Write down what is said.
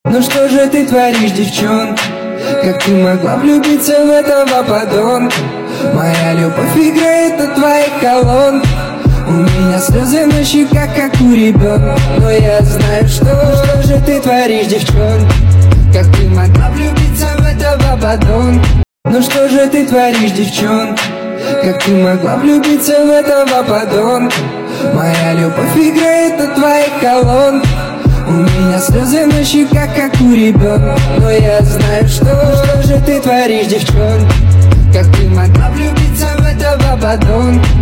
Ну что же ты творишь, девчонка? Как ты могла влюбиться в этого подонка? Моя любовь играет на твоих колонках. У меня слезы на щеках, как у ребенка. Но я знаю, что же ты творишь, девчонка? Как ты могла влюбиться в этого подонка? Ну что же ты творишь, девчонка? Как ты могла влюбиться в этого подонка? Моя любовь играет на твоих колонках. У меня слезы на щеках, как у ребенка. Но я знаю, что же ты творишь, девчонка? Как ты могла влюбиться в этого подонка?